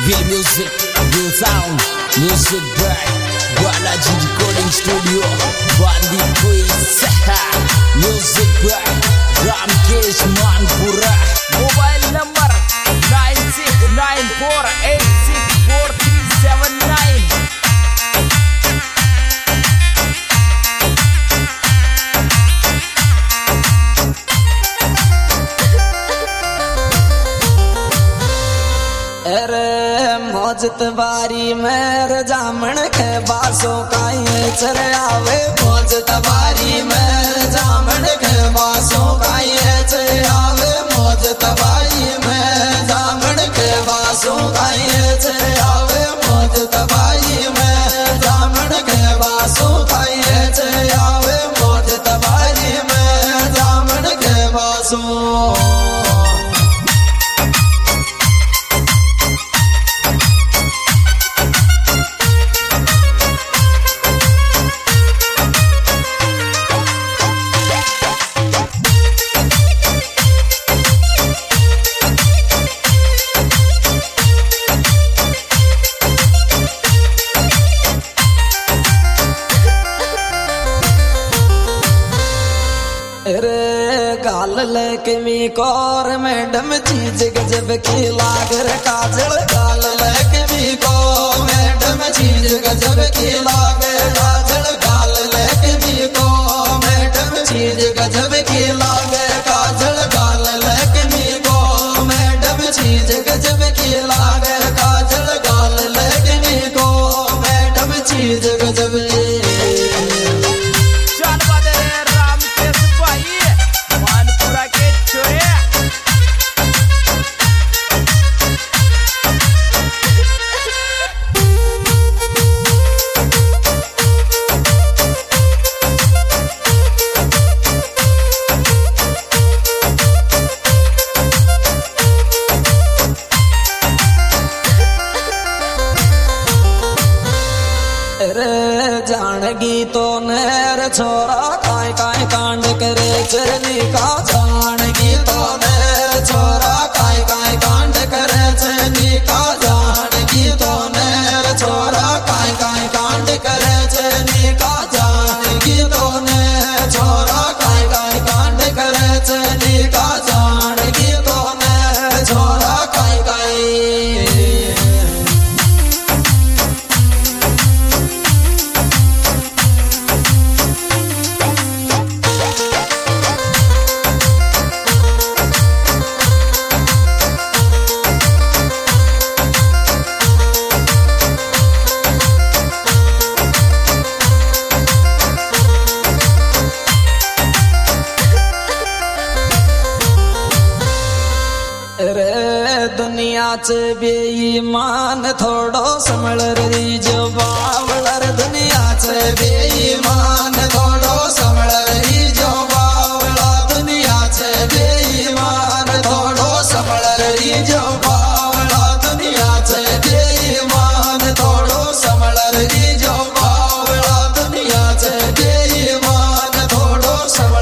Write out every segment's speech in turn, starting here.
Real music, real sound, music back. Balaji Recording Studio, Bandi Quiz, music back. Ramkesh Manpura. Mobile number 9694864379. मौजत बारी में जामन के बासों का ये चर आवे। मौजत बारी में जामन के बासों का ये चर आवे। मौजत बारी में जामन के बासों का ये चर आवे। मौजत बारी में जामन के बासों का ये चर आवे। मौजत बारी में जामन के बासों। गाल लेके मी कौर मैडम चीज गजब की लागर काजल। गाल लेके मी को मैडम चीज गजब की लागर काजल। गाल लेके मी को मैडम चीज गजब की लागर काजल। गाल लेके मी को मैडम चीज गजब की लागर काजल। गाल लेके मी को मैडम चीज गजब की। जानगी तो नेर छोरा काय काय कांड करे चरनी का। जानगी तो नेर छोरा काय काय कांड करे चरनी का। जानगी तो नेर छोरा काय काय कांड करे चरनी का। जानगी तो नेर छोरा काय काय कांड करे चरनी का। जानगी तो नेर छोरा काय काय। दुनिया च बेईमान थोड़ो संभल रही जो बावलर। दुनिया च बेईमान थोड़ो संभल रही जो बावला। दुनिया च बेईमान थोड़ो संभल रही जो बावला। दुनिया च बेईमान थोड़ो संभल रही जो बावला। दुनिया च बेईमान थोड़ो संभल।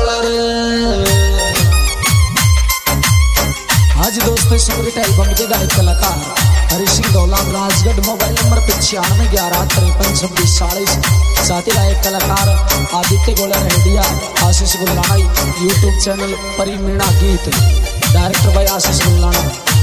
आज दोस्तों सुपरहिट एल्बम के गायक कलाकार हरि सिंह दौलान राजगढ़। Mobile number 9511112640। साथी गायक कलाकार आदित्य गोला रेडिया आशीष गुल्लाना। यूट्यूब चैनल परिमीणा गीत। डायरेक्टर भाई आशीष गुल्लाना।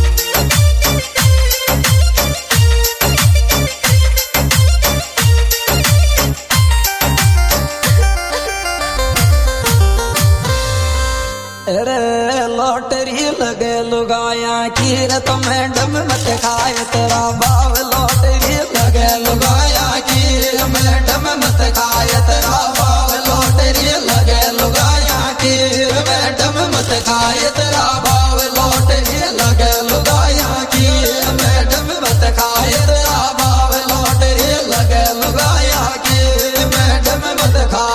लॉटरी लगे लुगाया की रत मैडम मत खाए तेरा बाव। लॉटरी लगे लुगाया की मैडम मत खाए तेरा बाव। लॉटरी लगे लुगाया की मैडम मत खाए तेरा बाव। लॉटरी लगे लुगाया की मैडम मत खाए तेरा बाव। लॉटरी लगे लुगाया की मैडम मत खा।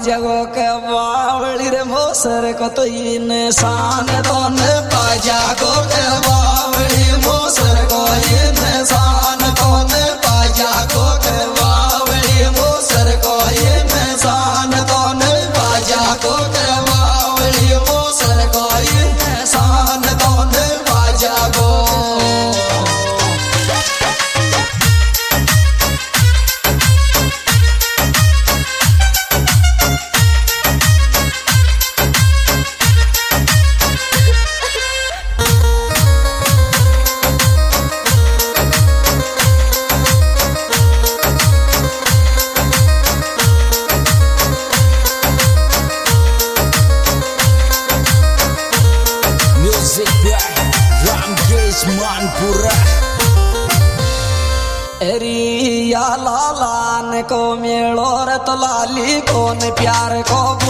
जगो के बावली रे मोसर को तो इंसान दोन बाजा गो के बावली मोसर को इंसान दोन बाजा गो के बावली मोसर को इंसान दोन बाजा गो के बावली मोसर को इंसान दोन बाजा गो Manpura रिया लालान को मेलो रत लाली कोन प्यार को